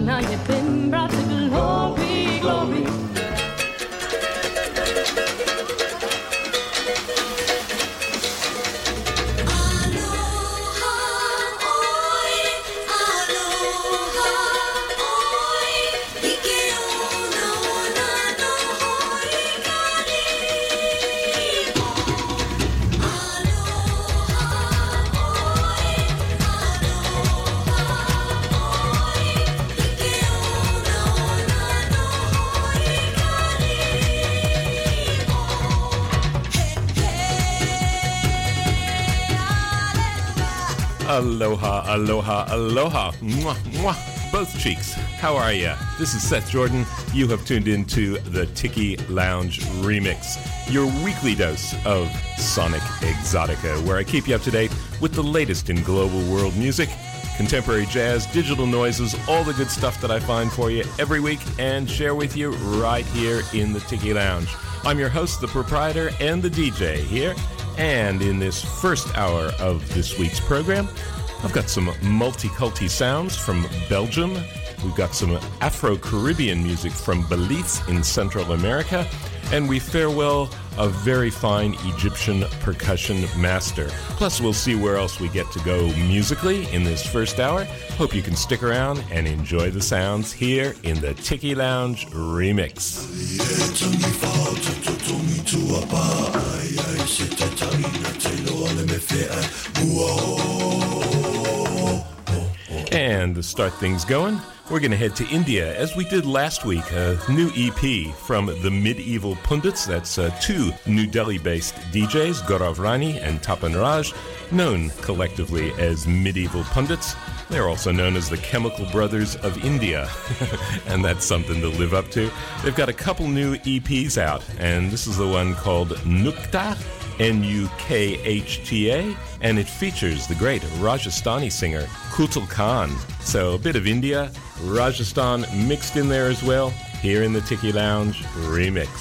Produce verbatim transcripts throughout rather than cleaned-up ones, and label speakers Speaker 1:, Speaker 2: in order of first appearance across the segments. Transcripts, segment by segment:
Speaker 1: now you've been brought to glory, glory.
Speaker 2: Aloha, aloha, aloha. Mwah, mwah. Both cheeks. How are ya? This is Seth Jordan. You have tuned into the Tiki Lounge Remix, your weekly dose of Sonic Exotica, where I keep you up to date with the latest in global world music, contemporary jazz, digital noises, all the good stuff that I find for you every week and share with you right here in the Tiki Lounge. I'm your host, the proprietor, and the D J here. And in this first hour of this week's program, I've got some multiculti sounds from Belgium. We've got some Afro-Caribbean music from Belize in Central America. And we farewell a very fine Egyptian percussion master. Plus, we'll see where else we get to go musically in this first hour. Hope you can stick around and enjoy the sounds here in the Tiki Lounge Remix. And to start things going, we're going to head to India, as we did last week, a new E P from the Medieval Pundits. That's uh, two New Delhi-based D Js, Gaurav Rani and Tapan Raj, known collectively as Medieval Pundits. They're also known as the Chemical Brothers of India, and that's something to live up to. They've got a couple new E Ps out, and this is the one called Nukta, N U K H T A, and it features the great Rajasthani singer Kutal Khan. So a bit of India, Rajasthan mixed in there as well, here in the Tiki Lounge Remix.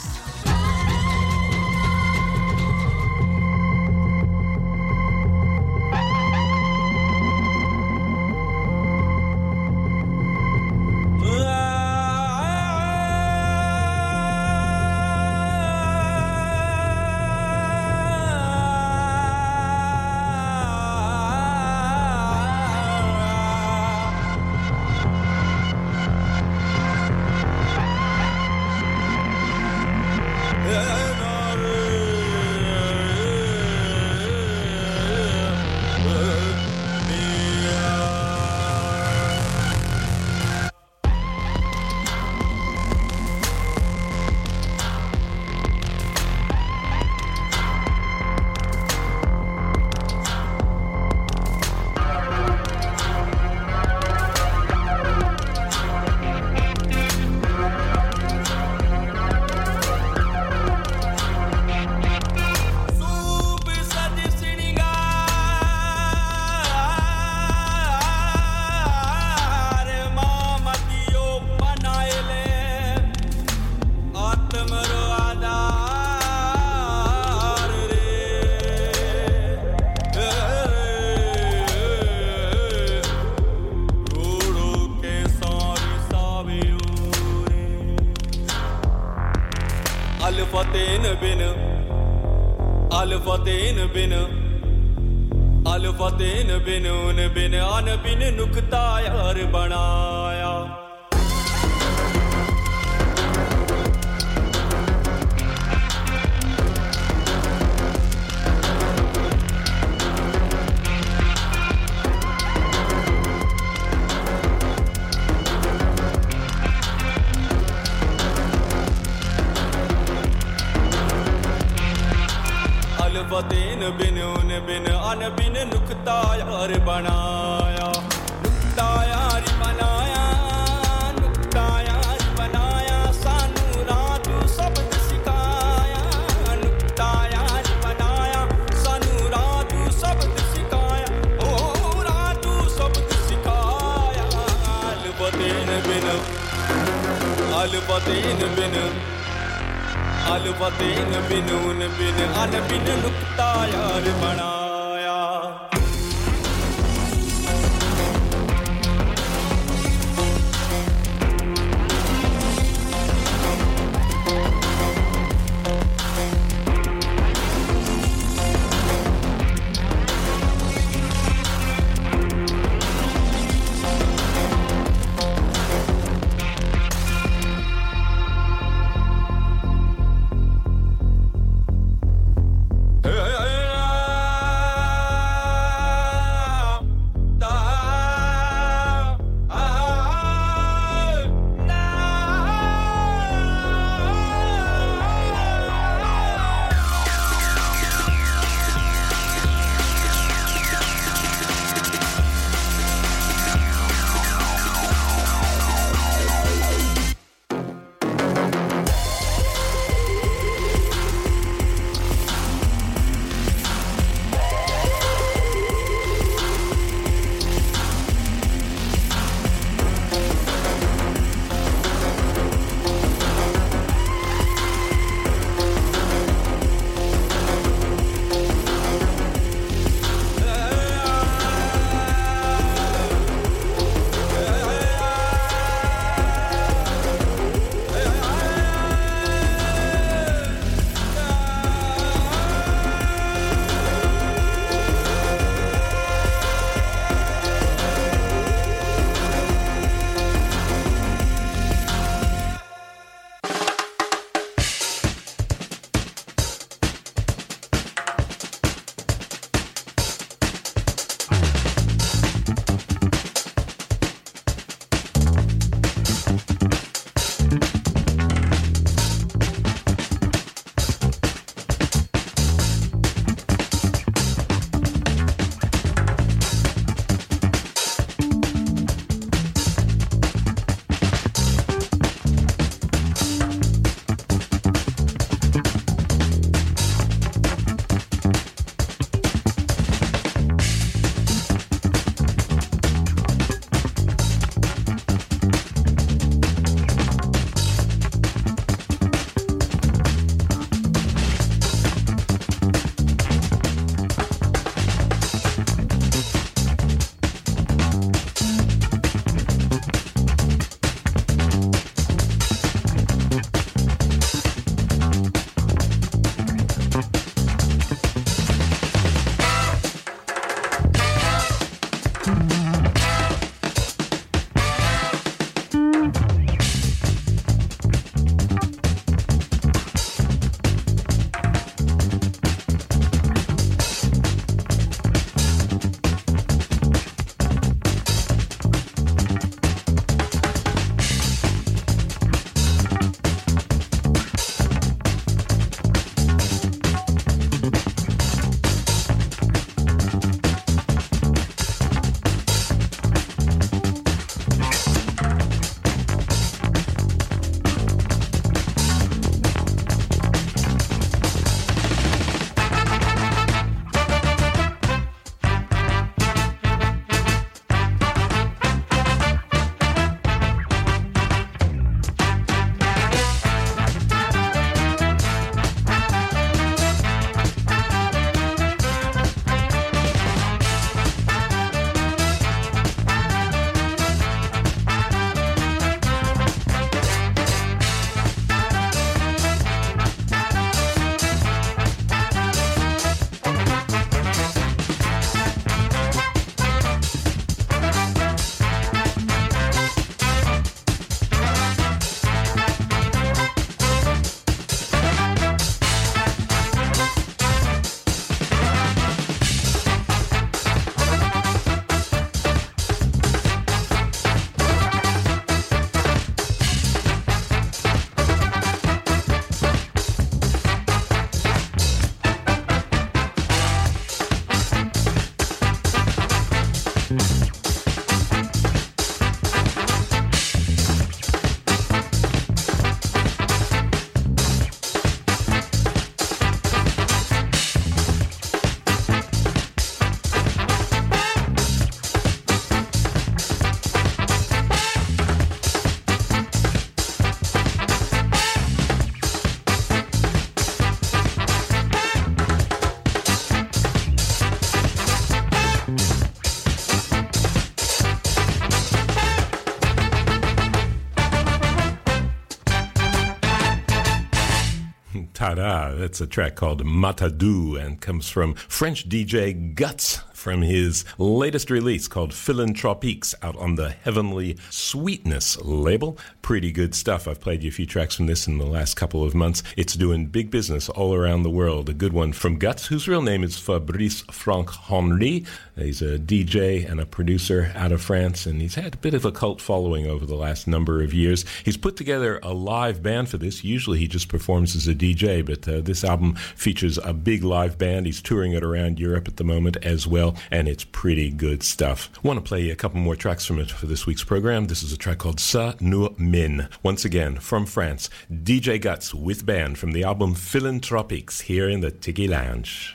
Speaker 2: Ta-da! That's a track called Matadou and comes from French D J Guts from his latest release called Philanthropiques out on the Heavenly Sweetness label. Pretty good stuff. I've played you a few tracks from this in the last couple of months. It's doing big business all around the world. A good one from Guts, whose real name is Fabrice Franck Henry. He's a D J and a producer out of France, and he's had a bit of a cult following over the last number of years. He's put together a live band for this. Usually he just performs as a D J, but uh, this album features a big live band. He's touring it around Europe at the moment as well, and it's pretty good stuff. I want to play a couple more tracks from it for this week's program. This is a track called Ça Nous Mine. Once again, from France, D J Guts with band from the album Philanthropiques here in the Tiki Lounge.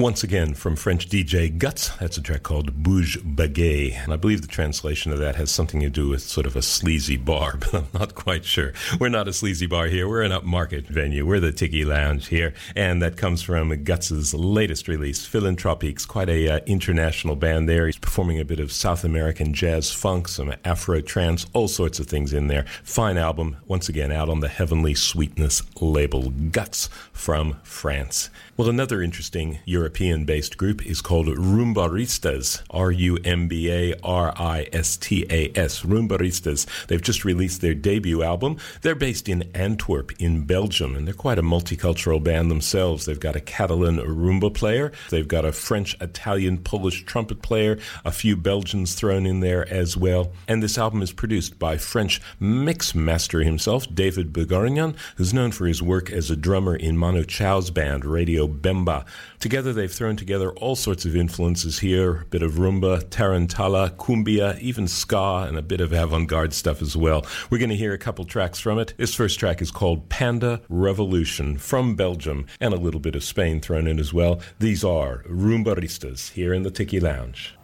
Speaker 2: Once again, from French D J Guts, that's a track called Bouge Baguette. And I believe the translation of that has something to do with sort of a sleazy bar, but I'm not quite sure. We're not a sleazy bar here. We're an upmarket venue. We're the Tiki Lounge here. And that comes from Guts' latest release, Philanthropiques, quite a uh, international band there. He's performing a bit of South American jazz funk, some Afro trance, all sorts of things in there. Fine album, once again, out on the Heavenly Sweetness label. Guts from France. Well, another interesting European-based group is called Rumbaristas, R U M B A R I S T A S, Rumbaristas. They've just released their debut album. They're based in Antwerp in Belgium, and they're quite a multicultural band themselves. They've got a Catalan rumba player, they've got a French, Italian, Polish trumpet player, a few Belgians thrown in there as well. And this album is produced by French mix master himself, David Begorignan, who's known for his work as a drummer in Manu Chao's band, Radio Bemba. Together, they've thrown together all sorts of influences here, a bit of rumba, tarantala, cumbia, even ska, and a bit of avant-garde stuff as well. We're going to hear a couple tracks from it. This first track is called Panda Revolution from Belgium, and a little bit of Spain thrown in as well. These are Rumbaristas here in the Tiki Lounge.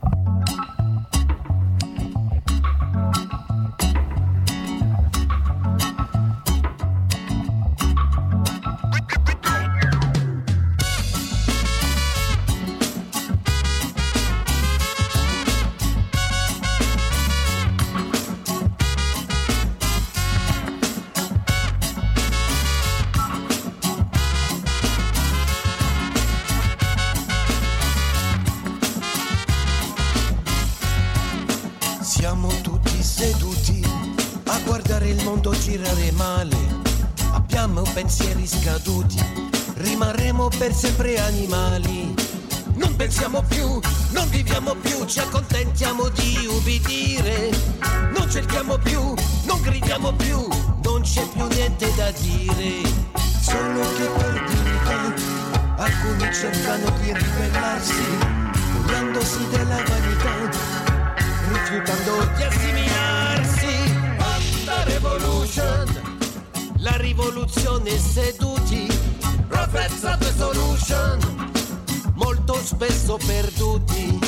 Speaker 3: Girare male, abbiamo pensieri scaduti, rimarremo per sempre animali. Non pensiamo più, non viviamo più, ci accontentiamo di ubbidire. Non cerchiamo più, non gridiamo più, non c'è più niente da dire. Solo che per dignità alcuni cercano di ribellarsi, currandosi della vanità, rifiutando di assimilarsi. La revolution, la rivoluzione seduti, prophets of the solution, molto spesso perduti.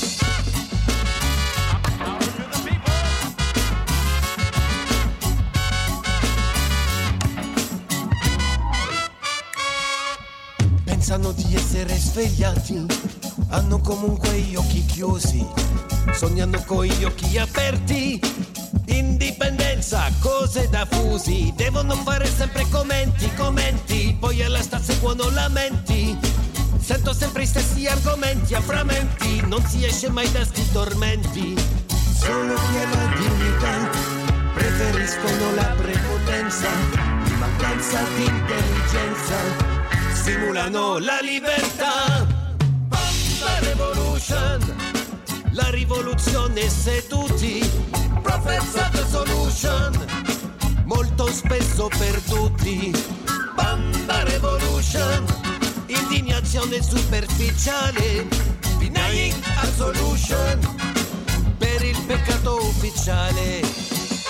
Speaker 3: Pensano di essere svegliati, hanno comunque gli occhi chiusi, sognano con gli occhi aperti. Indipendenza, cose da fusi, devono fare sempre commenti, commenti, poi alla sta seguono lamenti. Sento sempre i stessi argomenti a frammenti, non si esce mai da sti tormenti. Solo chi ha la dignità preferiscono la prepotenza, in mancanza di intelligenza simulano la libertà. La revolution, la rivoluzione seduti, prophets of the solution, molto spesso perduti. Banda revolution, indignazione superficiale, denying absolution per il peccato ufficiale.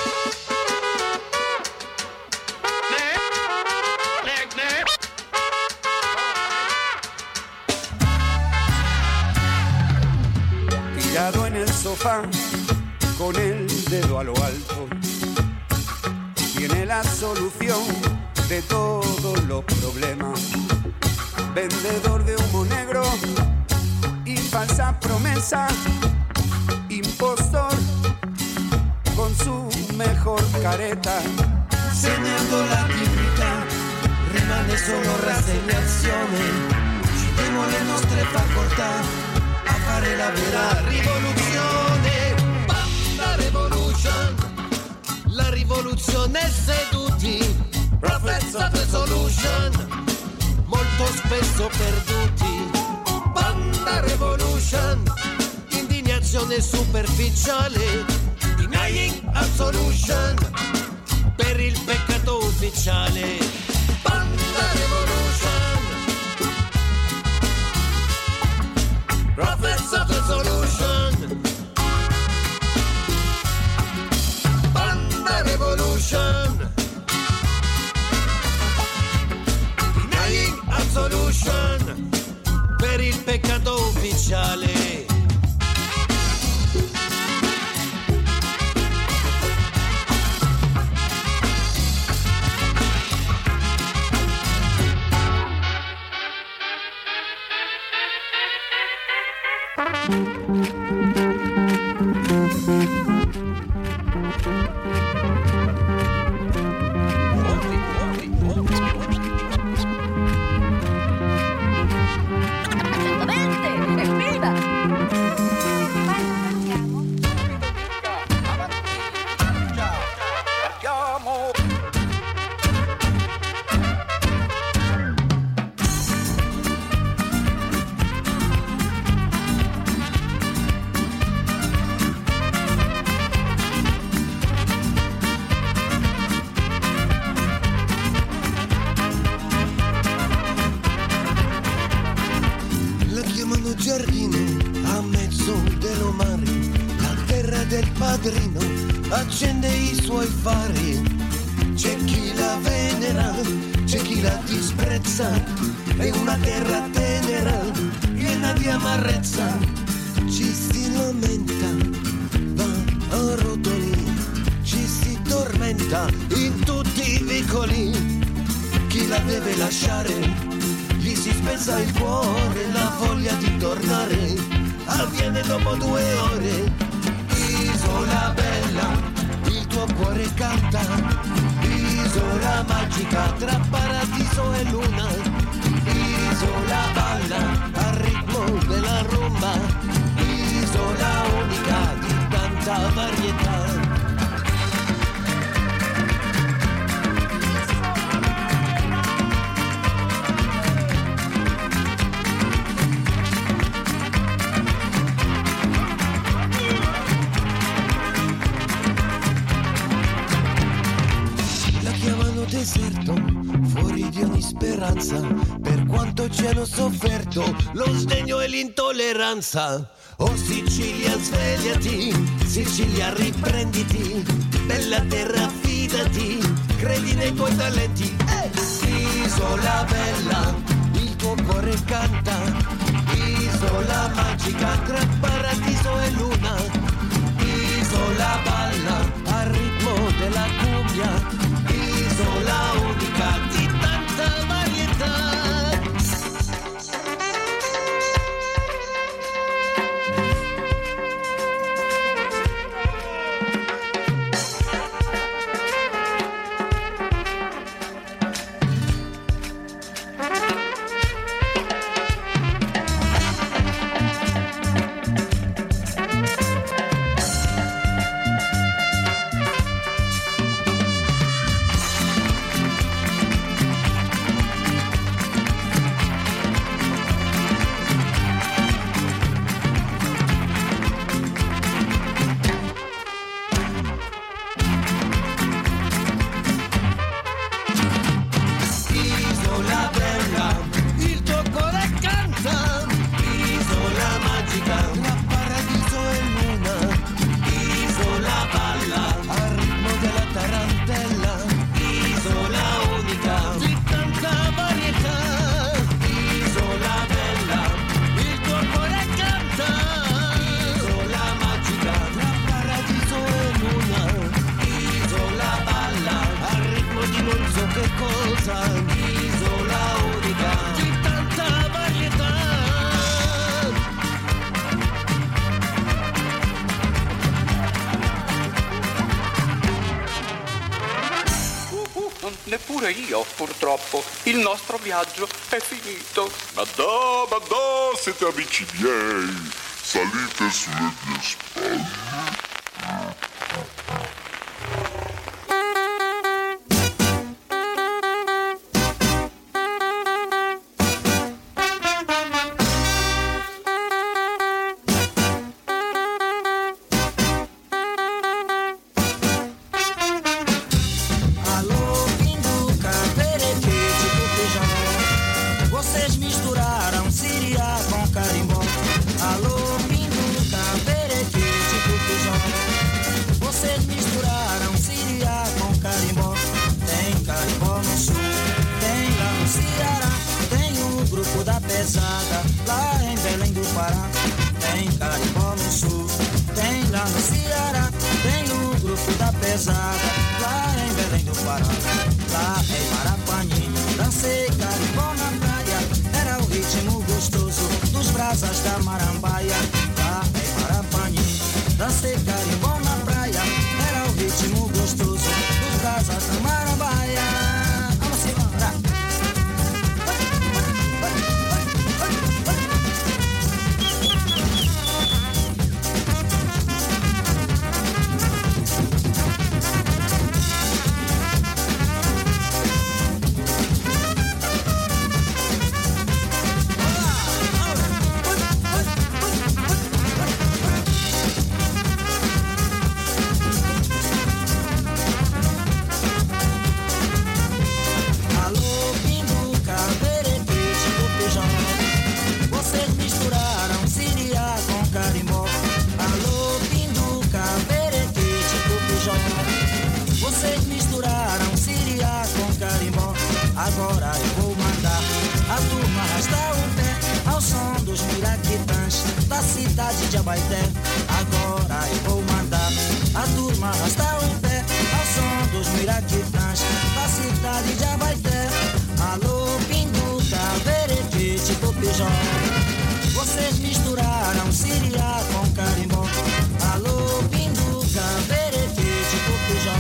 Speaker 4: Tirado en el sofá con el dedo a lo alto, tiene la solución de todos los problemas. Vendedor de humo negro y falsa promesa, impostor con su mejor careta.
Speaker 3: Segnando la dignità, rimane solo rassegnazione. Uccidiamo le nostre facoltà a fare la vera rivoluzione. La revolution, la rivoluzione seduti, prophets of the solution, molto spesso perduti. Banda revolution, indignazione superficiale, denying absolution per il peccato ufficiale. Banda revolution, prophets of the solution. Revolution, denying absolution per il peccato speciale.
Speaker 5: Accende i suoi fari, c'è chi la venera, c'è chi la disprezza, è una terra tenera, piena di amarezza, ci si lamenta, va a rotoli, ci si tormenta in tutti i vicoli, chi la deve lasciare, gli si spezza il cuore, la voglia di tornare, avviene dopo due ore. Isola bella, il tuo cuore canta, isola magica tra paradiso e luna, isola balla al ritmo della rumba, isola unica di tanta varietà. Deserto, fuori di ogni speranza, per quanto ci hanno sofferto lo sdegno e l'intolleranza. Oh Sicilia, svegliati, Sicilia, riprenditi, bella terra, fidati, credi nei tuoi talenti. Eh! Isola bella, il tuo cuore canta, isola magica tra paradiso e luna, isola balla al ritmo della cumbia, isola unica di tanta varietà.
Speaker 6: Neppure io, purtroppo. Il nostro viaggio è finito.
Speaker 7: Ma da, ma da, siete amici miei. Salite sulle mie spalle.
Speaker 8: Alô, Pinduca, Perequê, Tico lá no Ceará tem o grupo da pesada, lá em Belém do Pará, lá em Marapani, dancei carimbó na praia, era o ritmo gostoso dos brasas da marambaia, lá em Marapani, dancei carimbó na praia, era o ritmo gostoso dos brasas da marambaia. Vamos embora! Vocês misturaram Siriá com carimbó. Agora eu vou mandar a turma arrastar o pé ao som dos miraquitãs da cidade de Abaeté. Agora eu vou mandar a turma arrastar o pé ao som dos miraquitãs da cidade de Abaeté. Alô, Pinduca, Verequete, Copijó. Vocês misturaram Siriá com carimbó. Alô, Pinduca, Verequete, Copijó.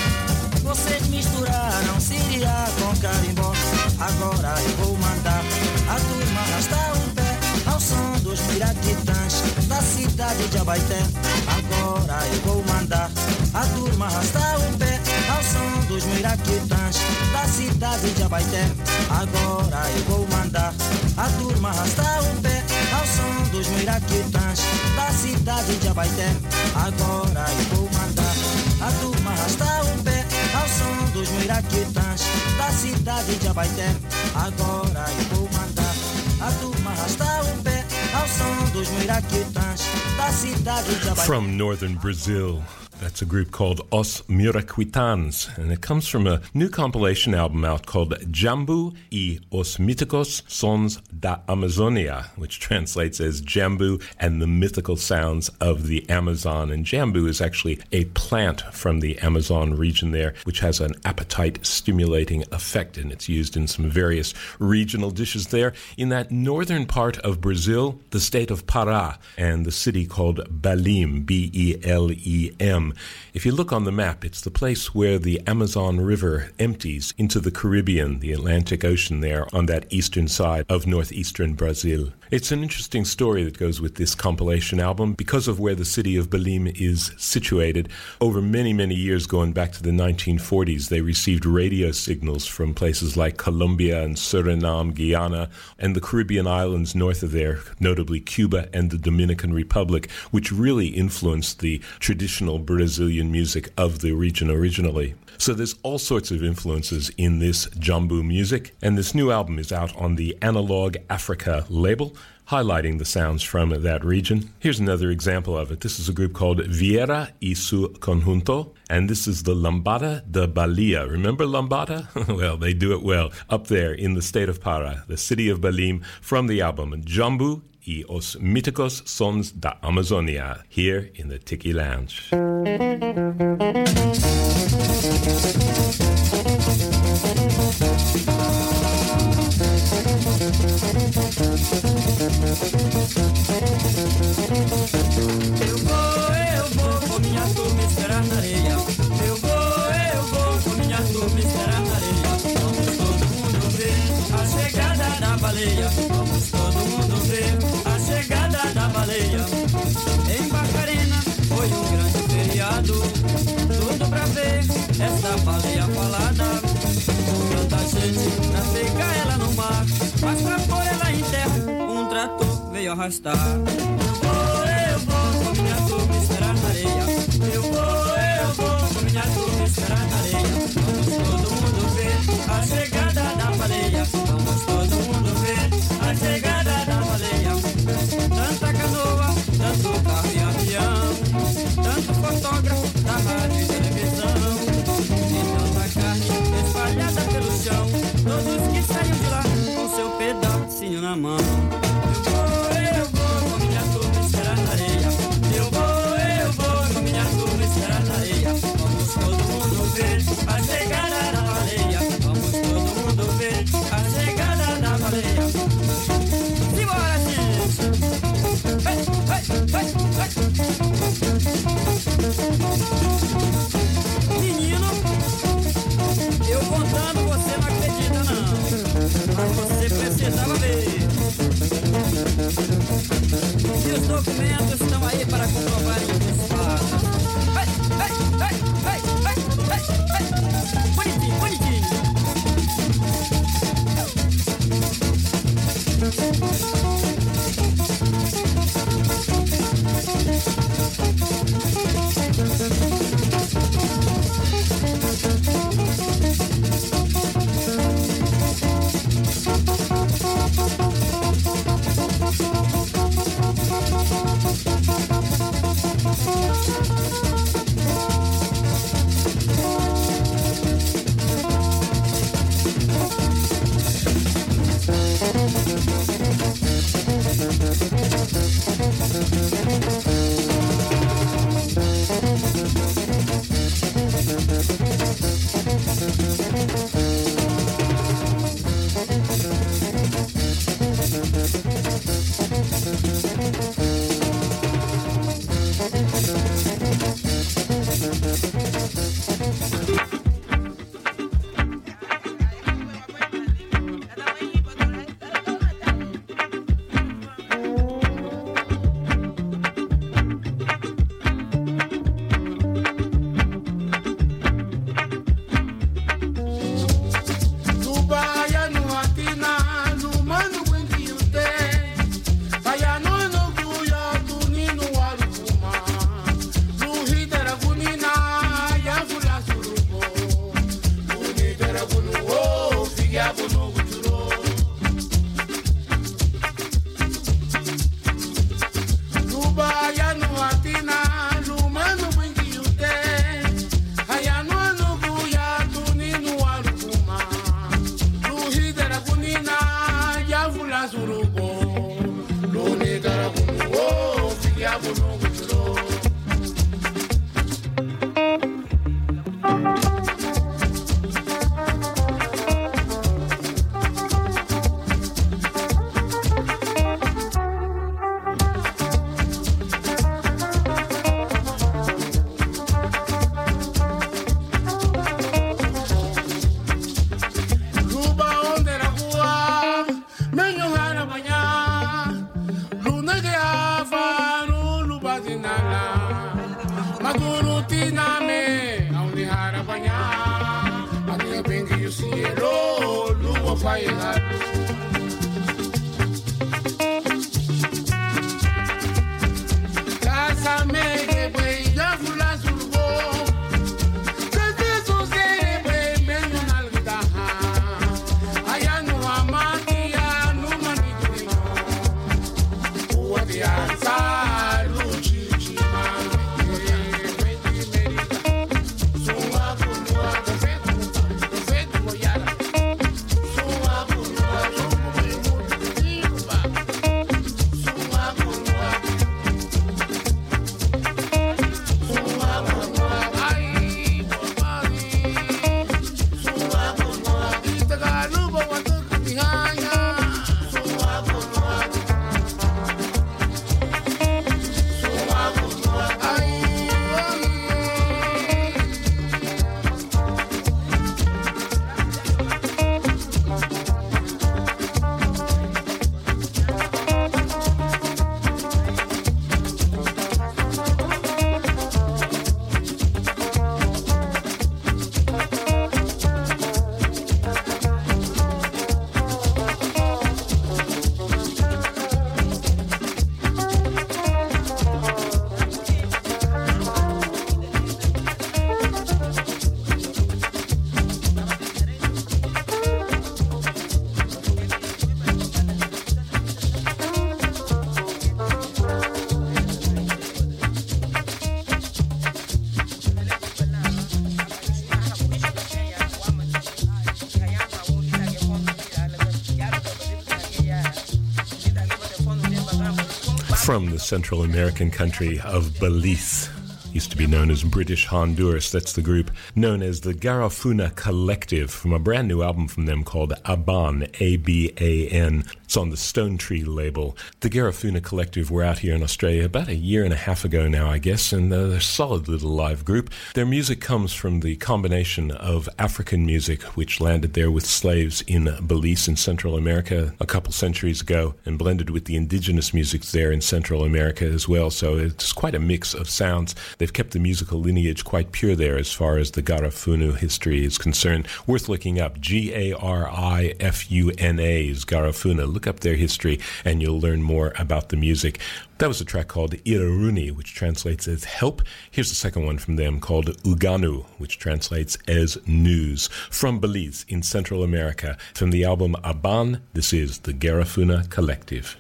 Speaker 8: Vocês misturaram Siriá com carimbó. Agora eu vou mandar a turma arrastar o pé ao som dos miraquitãs da cidade de Abaeté. Agora eu vou mandar a turma arrastar o pé ao som dos miraquitãs da cidade de Abaeté. Agora eu vou mandar a turma arrastar o pé ao som dos miraquitãs da cidade de Abaeté. Agora eu vou mandar a turma arrastar o pé ao som dos miraquitãs da cidade de Abaeté. Agora eu vou mandar a turma arrastar o pé ao som dos miraquitãs da cidade de Abaeté.
Speaker 2: From northern Brazil. That's a group called Os Miraquitãs, and it comes from a new compilation album out called Jambu e os Míticos Sons da Amazônia, which translates as Jambu and the Mythical Sounds of the Amazon. And Jambu is actually a plant from the Amazon region there, which has an appetite-stimulating effect, and it's used in some various regional dishes there. In that northern part of Brazil, the state of Pará, and the city called Belém, B E L E M. If you look on the map, it's the place where the Amazon River empties into the Caribbean, the Atlantic Ocean there on that eastern side of northeastern Brazil. It's an interesting story that goes with this compilation album because of where the city of Belém is situated. Over many, many years, going back to the nineteen forties, they received radio signals from places like Colombia and Suriname, Guyana, and the Caribbean islands north of there, notably Cuba and the Dominican Republic, which really influenced the traditional Brazilian music of the region originally. So there's all sorts of influences in this Jambu music, and this new album is out on the Analog Africa label, highlighting the sounds from that region. Here's another example of it. This is a group called Vieira e su Conjunto, and this is the Lambada da Bahia. Remember Lambada? Well, they do it well. Up there in the state of Pará, the city of Belém, from the album Jambu e os Míticos Sons da Amazônia, here in the Tiki Lounge.
Speaker 8: Eu vou, eu vou com minha turma esperar na areia. Eu vou, eu vou com minha turma esperar na areia. Vamos todo mundo ver a chegada da baleia. Vamos todo mundo ver a chegada da baleia. Em Barcarena foi um grande feriado. Tudo pra ver essa baleia falada. Com tanta gente pra pegar ela no mar, mas pra pôr ela em terra, um trator veio arrastar. Eu vou, eu vou com minha turma esperar na areia. Eu vou, eu vou com minha turma esperar na areia. Vamos todo mundo ver a chegada da baleia. Vamos todo mundo ver a chegada da baleia. Tanta canoa, tanto carro e avião, tanto fotógrafo da rádio e televisão, e tanta carne espalhada pelo chão, todos que saíram de lá com seu pedacinho na mão. Eu vou, eu vou com minha turma esperar na areia. Eu vou, eu vou
Speaker 2: From the Central American country of Belize, used to be known as British Honduras. That's the group known as the Garifuna Collective, from a brand new album from them called Aban, A B A N. It's on the Stone Tree label. The Garifuna Collective were out here in Australia about a year and a half ago now, I guess, and uh, they're a solid little live group. Their music comes from the combination of African music, which landed there with slaves in Belize in Central America a couple centuries ago, and blended with the indigenous music there in Central America as well. So it's quite a mix of sounds. They've kept the musical lineage quite pure there as far as the Garifuna history is concerned. Worth looking up. G A R I F U N A is Garifuna. Look up their history and you'll learn more about the music. That was a track called Iraruni, which translates as help. Here's the second one from them called Uganu, which translates as news. From Belize in Central America, from the album Aban, this is the Garifuna Collective.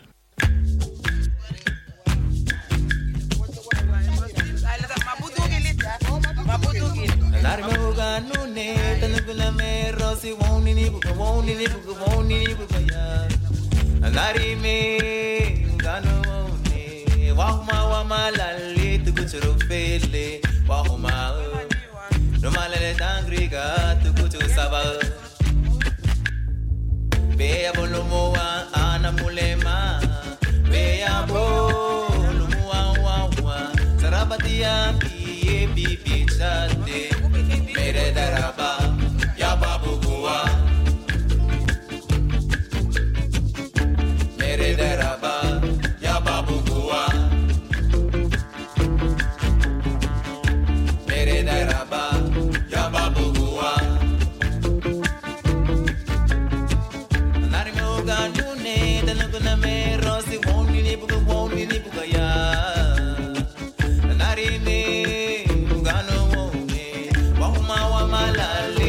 Speaker 9: Wahuma wama lali tukuchuru fele wahuma no malele tangriga tukuchu saba be abolomo wa anamulema be abolomo wa wa wa sarabatia piye pipi chate mere daraba ya babugua mere daraba ya babugua Wahuma wa malale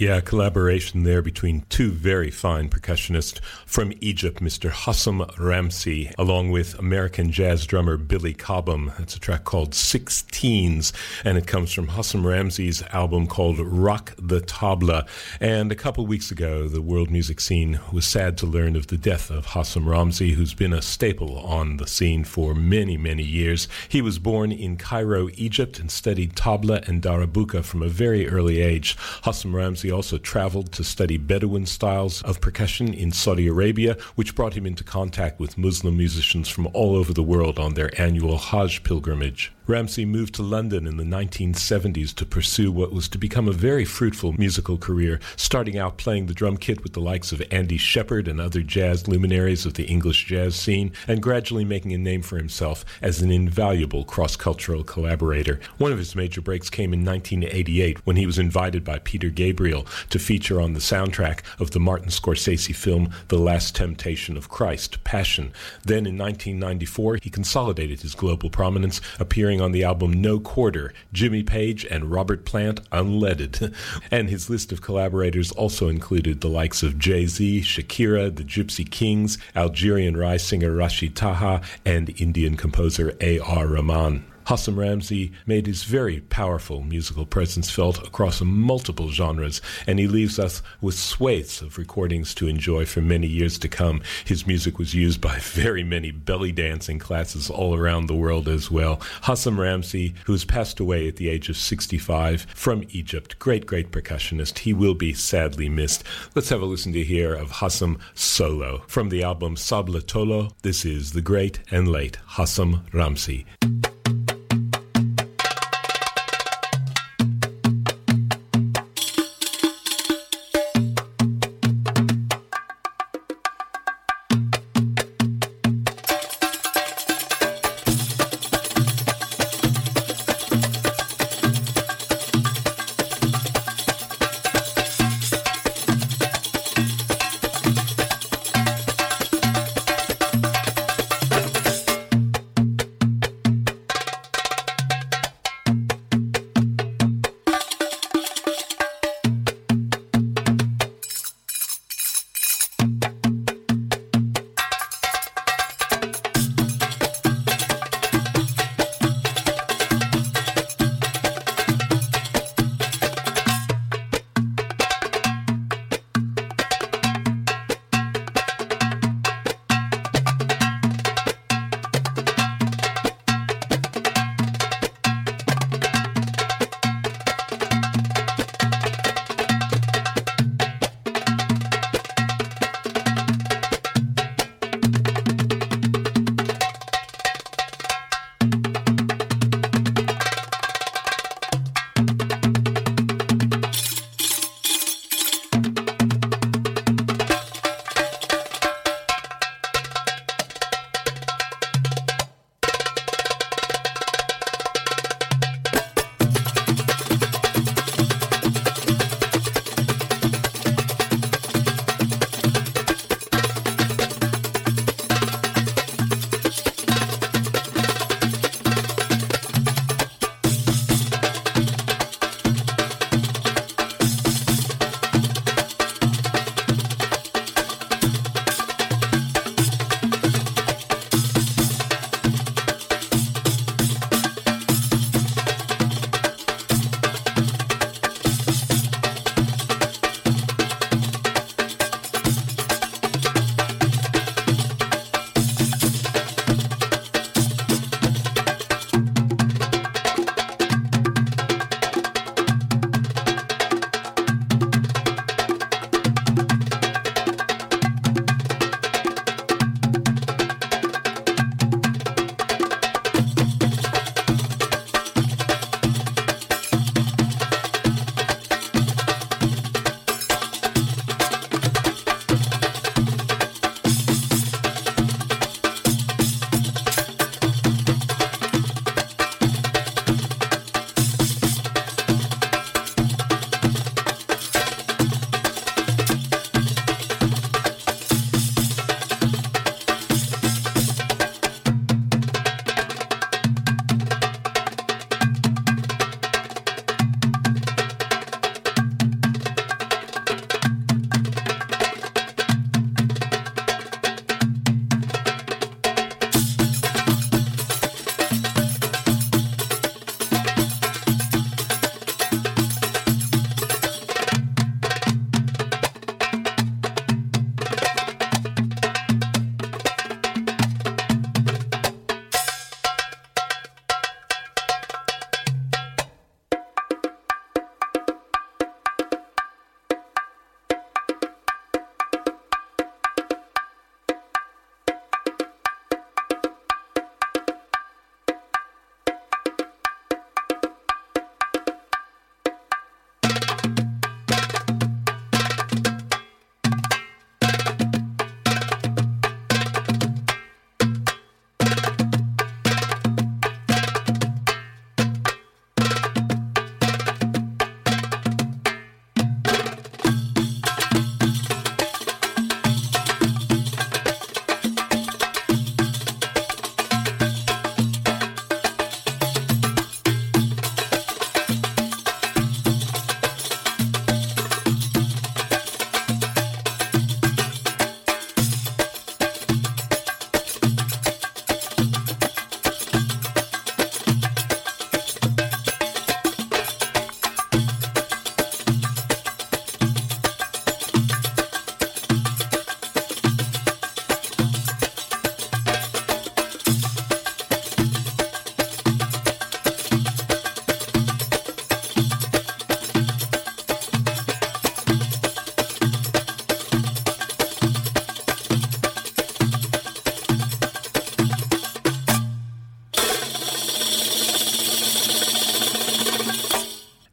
Speaker 2: Yeah, collaboration there between two very fine percussionists from Egypt, Mister Hassam Ramsi, along with American jazz drummer Billy Cobham. It's a track called Sixteens, and it comes from Hassam Ramsi's album called Rock the Tabla. And a couple weeks ago, the world music scene was sad to learn of the death of Hassam Ramsi, who's been a staple on the scene for many, many years. He was born in Cairo, Egypt, and studied tabla and darabuka from a very early age. Hassam Ramsi also traveled to study Bedouin styles of percussion in Saudi Arabia, which brought him into contact with Muslim musicians from all over the world on their annual Hajj pilgrimage. Ramsi moved to London in the nineteen seventies to pursue what was to become a very fruitful musical career, starting out playing the drum kit with the likes of Andy Shepherd and other jazz luminaries of the English jazz scene, and gradually making a name for himself as an invaluable cross-cultural collaborator. One of his major breaks came in nineteen eighty-eight when he was invited by Peter Gabriel to feature on the soundtrack of the Martin Scorsese film The Last Temptation of Christ, Passion. Then in nineteen ninety-four, he consolidated his global prominence, appearing on the album No Quarter, Jimmy Page and Robert Plant Unleaded. And his list of collaborators also included the likes of Jay-Z, Shakira, the Gypsy Kings, Algerian Rai singer Rashid Taha, and Indian composer A R Rahman. Hassam Ramsi made his very powerful musical presence felt across multiple genres, and he leaves us with swathes of recordings to enjoy for many years to come. His music was used by very many belly dancing classes all around the world as well. Hassam Ramsi, who has passed away at the age of sixty-five, from Egypt, great, great percussionist. He will be sadly missed. Let's have a listen to here of Hassam solo. From the album Sabla Tolo, this is the great and late Hassam Ramsi.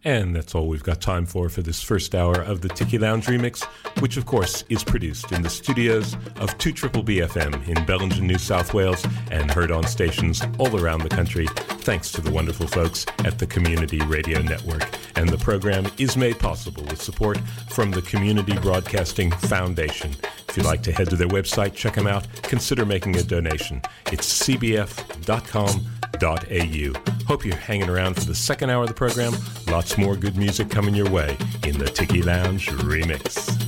Speaker 2: And that's all we've got time for for this first hour of the Tiki Lounge Remix, which of course is produced in the studios of two B B F M in Bellingen, New South Wales, and heard on stations all around the country, thanks to the wonderful folks at the Community Radio Network. And the program is made possible with support from the Community Broadcasting Foundation. If you'd like to head to their website, check them out, consider making a donation. It's c b f dot com dot a u. Hope you're hanging around for the second hour of the program. Lots more good music coming your way in the Tiki Lounge Remix.